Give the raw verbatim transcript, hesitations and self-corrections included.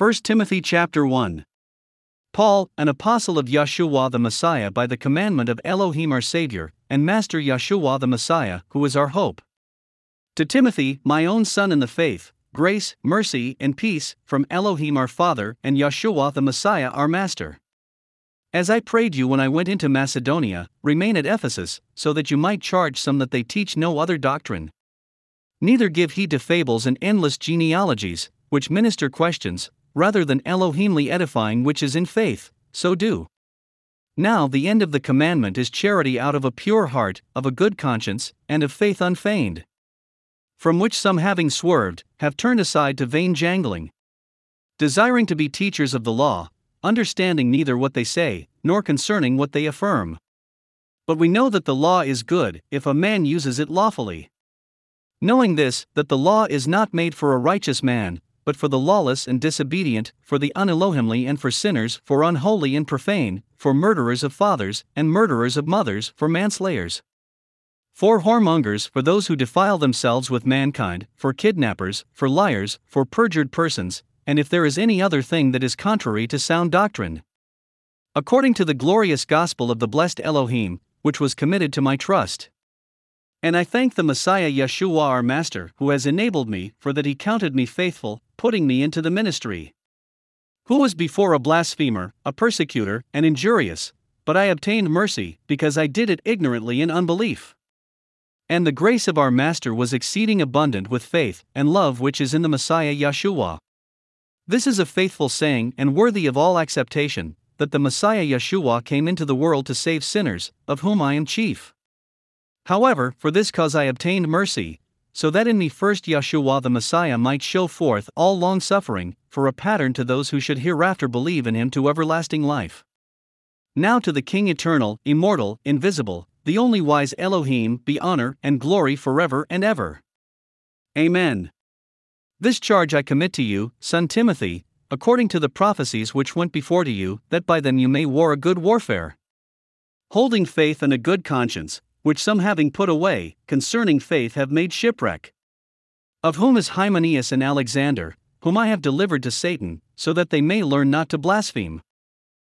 First Timothy chapter one. Paul, an apostle of Yeshua the Messiah by the commandment of Elohim our Savior, and Master Yeshua the Messiah, who is our hope. To Timothy, my own son in the faith, grace, mercy, and peace, from Elohim our Father and Yeshua the Messiah our Master. As I prayed you when I went into Macedonia, remain at Ephesus, so that you might charge some that they teach no other doctrine. Neither give heed to fables and endless genealogies, which minister questions, rather than Elohimly edifying which is in faith, so do. Now the end of the commandment is charity out of a pure heart, of a good conscience, and of faith unfeigned. From which some having swerved, have turned aside to vain jangling. Desiring to be teachers of the law, understanding neither what they say, nor concerning what they affirm. But we know that the law is good, if a man uses it lawfully. Knowing this, that the law is not made for a righteous man, but for the lawless and disobedient, for the unelohimly and for sinners, for unholy and profane, for murderers of fathers, and murderers of mothers, for manslayers. For whoremongers, for those who defile themselves with mankind, for kidnappers, for liars, for perjured persons, and if there is any other thing that is contrary to sound doctrine. According to the glorious gospel of the blessed Elohim, which was committed to my trust. And I thank the Messiah Yeshua our Master, who has enabled me, for that he counted me faithful, putting me into the ministry. Who was before a blasphemer, a persecutor, and injurious, but I obtained mercy, because I did it ignorantly in unbelief. And the grace of our Master was exceeding abundant with faith and love which is in the Messiah Yeshua. This is a faithful saying and worthy of all acceptation, that the Messiah Yeshua came into the world to save sinners, of whom I am chief. However, for this cause I obtained mercy, so that in me first Yeshua the Messiah might show forth all long-suffering, for a pattern to those who should hereafter believe in him to everlasting life. Now to the King eternal, immortal, invisible, the only wise Elohim, be honor and glory forever and ever. Amen. This charge I commit to you, son Timothy, according to the prophecies which went before to you, that by them you may war a good warfare. Holding faith and a good conscience, which some having put away, concerning faith have made shipwreck. Of whom is Hymenaeus and Alexander, whom I have delivered to Satan, so that they may learn not to blaspheme.